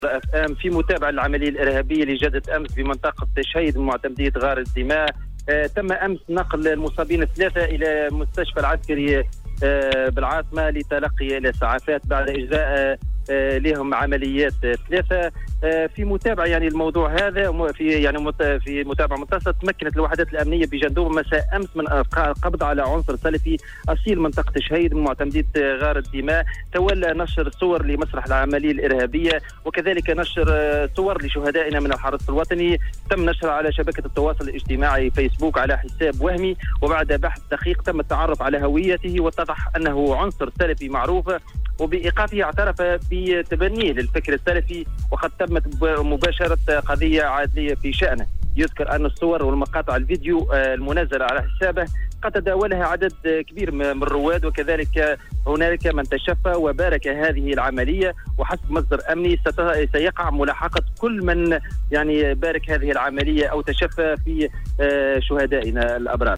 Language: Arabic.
FM في متابعة العملية الإرهابية اللي جدت أمس بمنطقة شهيد معتمدية غار الدماء. تم أمس نقل المصابين الثلاثة إلى المستشفى العسكري بالعاصمة لتلقي الإسعافات بعد إجراء لهم عمليات ثلاثة. في متابعة الموضوع هذا في متابعة متصلة، تمكنت الوحدات الأمنية بجندوب مساء أمس من القبض على عنصر سلفي أصيل منطقة شهيد من معتمدية غار الدماء. تولى نشر صور لمسرح العملية الإرهابية وكذلك نشر صور لشهدائنا من الحرس الوطني، تم نشرها على شبكة التواصل الاجتماعي فيسبوك على حساب وهمي، وبعد بحث دقيق تم التعرف على هويته واتضح أنه عنصر سلفي معروف، وبإيقافه اعترف بتبنيه للفكر السلفي، وقد تمت مباشرة قضية عادلية في شأنه. يذكر أن الصور والمقاطع الفيديو المنزلة على حسابه قد تداولها عدد كبير من الرواد، وكذلك هنالك من تشفى وبارك هذه العملية، وحسب مصدر أمني سيقع ملاحقة كل من بارك هذه العملية أو تشفى في شهدائنا الأبرار.